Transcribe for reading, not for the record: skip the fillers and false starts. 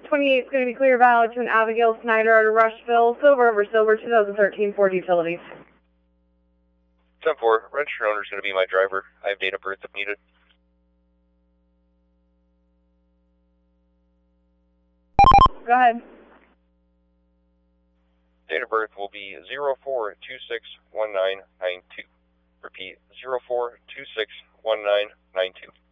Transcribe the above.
28 is going to be clear valid to an Abigail Snyder out of Rushville, silver over silver, 2013 Ford Utilities. 10-4, registered owner is going to be my driver. I have date of birth if needed. Go ahead. Date of birth will be 04261992. Repeat, 04261992.